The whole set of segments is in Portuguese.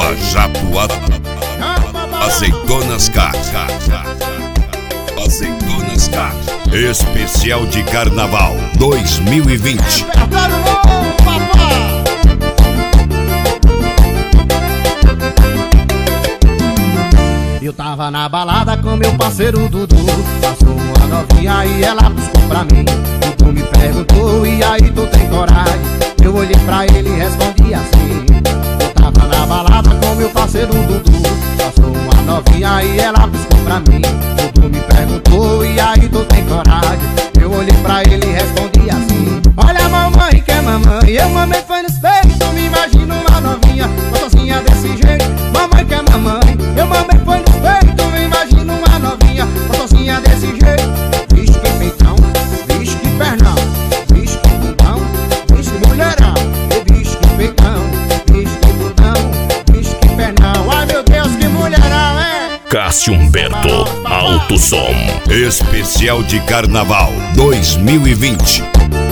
Lava Jato Azeitonas Car. Azeitonas Car. Especial de Carnaval 2020. Eu tava na balada com meu parceiro Dudu. Passou uma novinha e ela buscou pra mim. Dudu me perguntou, e aí tu tem coragem? Eu olhei pra ele e respondi assim. Eu tava na balada com meu parceiro Dudu. Passou uma novinha e ela buscou pra mim. Dudu me perguntou, e aí tu tem coragem? Eu olhei pra ele e respondi assim. Olha a mamãe que é mamãe, eu mamei foi nos peitos. Me imagino uma novinha, gostosinha desse jeito. Mamãe que é mamãe, eu mamei foi nos peitos. Me imagino uma novinha, gostosinha desse jeito. Vixe que peitão, vixe que pernão, vixe que bundão, vixe que mulherão. Vixe que peitão, vixe que bundão, vixe que pernão. Ai meu Deus, que mulherão, é? Cássio Humberto, Alto Som. Especial de Carnaval 2020.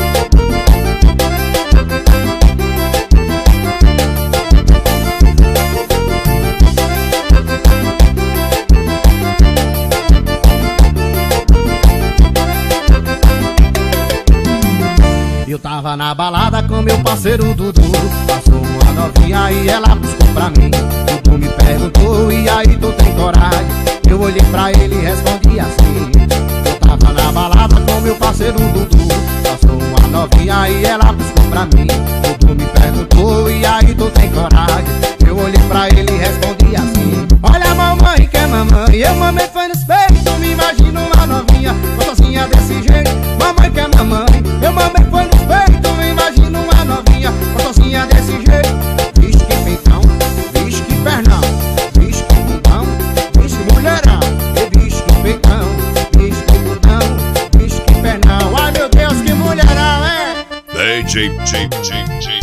Eu tava na balada com meu parceiro Dudu. Passou uma novinha e ela buscou pra mim. Dudu me perguntou, e aí tu tem coragem? Eu olhei pra ele e respondi assim. Eu tava na balada com meu parceiro Dudu. Passou uma novinha e ela buscou pra mim. Dudu me perguntou, e aí tu tem coragem? Eu olhei pra ele e respondi assim. Olha a mamãe que é mamãe, eu mamei foi nos peitos. Me imagino uma novinha, gostosinha desse jeito. Mamãe que é mamãe, eu mamei foi nos peitos. Me imagino uma novinha, gostosinha desse jeito. Vixe que peitão, vixe que pernão, vixe que bundão, vixe que mulherão. Vixe que peitão, vixe que bundão, vixe que pernão. Ai meu Deus, que mulherão, é? DJ